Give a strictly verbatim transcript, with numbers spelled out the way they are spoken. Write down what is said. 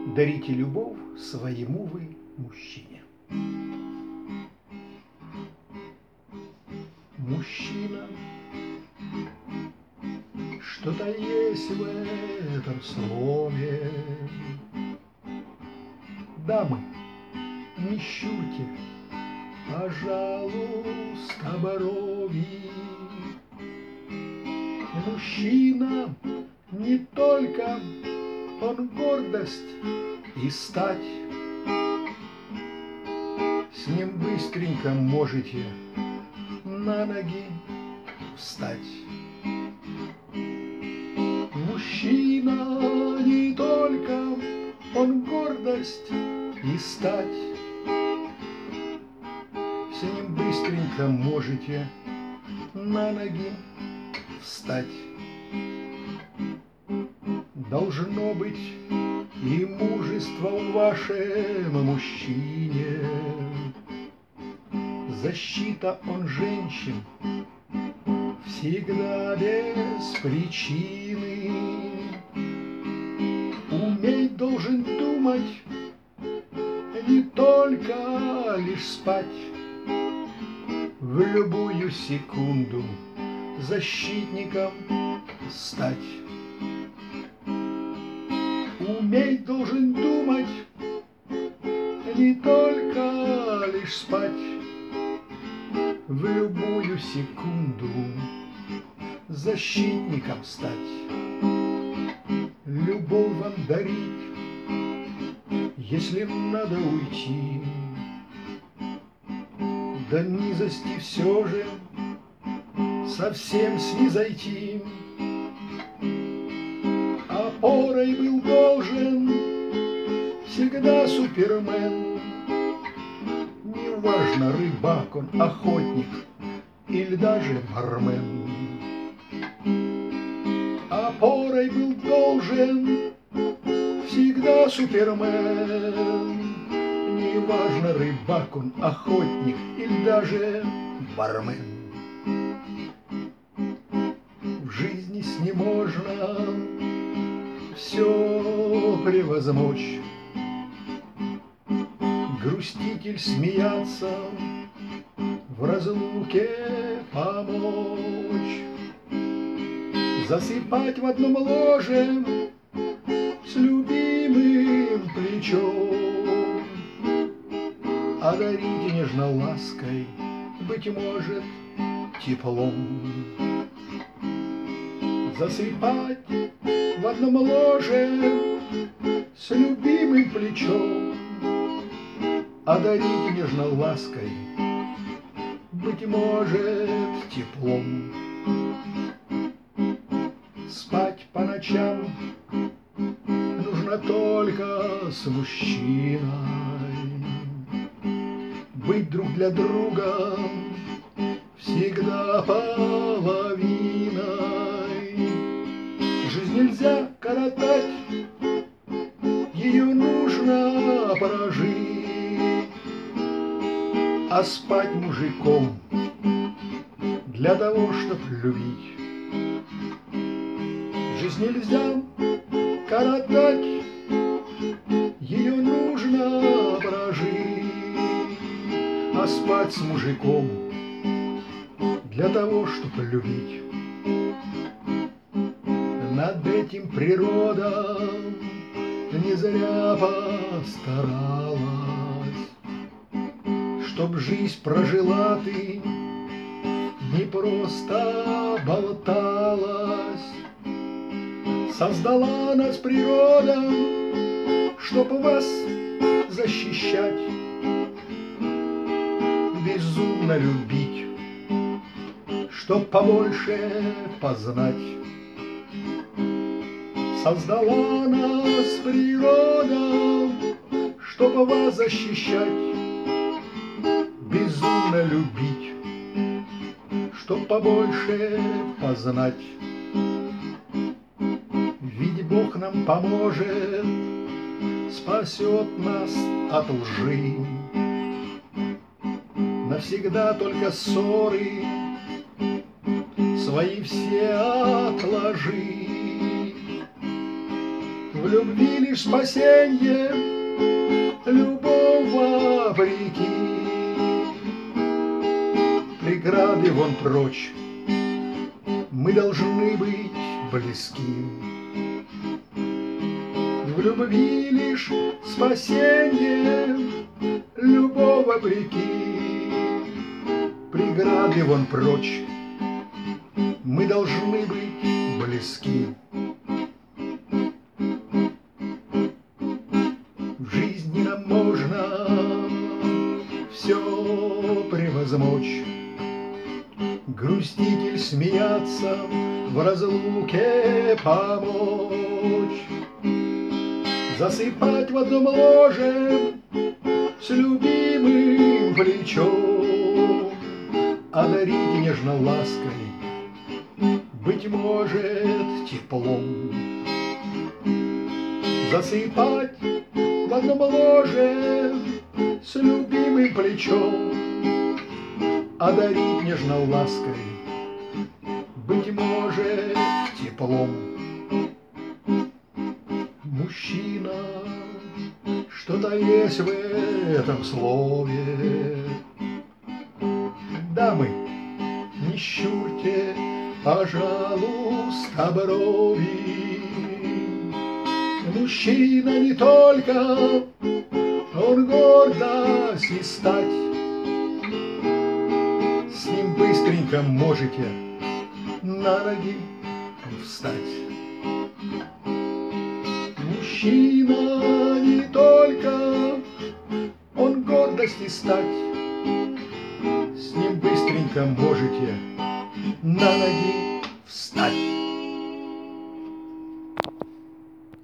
дарите любовь своему вы мужчине. Мужчина, что-то есть в этом слове. Дамы, не щурьте, пожалуйста, брови. Мужчина не только он гордость и стать. С ним быстренько можете на ноги встать. Мужчина не только он гордость и стать. С ним быстренько можете на ноги встать. Должно быть и мужество в вашем мужчине. Защита он женщин всегда без причины. Уметь должен думать, не только лишь спать. В любую секунду защитником стать. Уметь должен думать, не только лишь спать. В любую секунду защитником стать. Любовь вам дарить, если надо уйти. До низости все же совсем снизойти. Опорой был должен всегда Супермен. Неважно, рыбак он, охотник или даже бармен. Опорой был должен всегда Супермен. Неважно, рыбак он, охотник или даже бармен. В жизни с ним можно все превозмочь. Груститель смеяться, в разлуке помочь. Засыпать в одном ложе с любимым плечом. Одарите нежно лаской, быть может, теплом. Засыпать в одном ложе с любимым плечом. Одарите нежно лаской, быть может, теплом. Спать по ночам нужно только с мужчиной. Быть друг для друга всегда половиной. Жизнь нельзя коротать, ее нужно прожить. А спать мужиком для того, чтоб любить. Жизнь нельзя коротать, ее нужно прожить. А спать с мужиком для того, чтоб любить. Над этим природа не зря постаралась. Чтоб жизнь прожила ты, не просто болталась. Создала нас природа, чтоб вас защищать, безумно любить, чтоб побольше познать. Создала нас природа, чтоб вас защищать, безумно любить, чтоб побольше познать. Ведь Бог нам поможет, спасет нас от лжи. Навсегда только ссоры свои все отложи. В любви лишь спасенье, любовь вопреки. Преграды вон прочь, мы должны быть близки. В любви лишь спасенье, любовь вопреки. Преграды вон прочь, мы должны быть близки. В жизни нам можно все превозмочь, грустить или смеяться, в разлуке помочь, засыпать в одном ложе с любимым плечом, одарить нежно лаской, быть может, теплом. Засыпать в одном ложе с любимым плечом, одарить нежно лаской, быть может, теплом. Мужчина, что-то есть в этом слове. Дамы, не щурьте, пожалуйста, брови. Мужчина не только, он гордость и стать. С ним быстренько можете на ноги встать. Мужчина не только, он гордость и стать.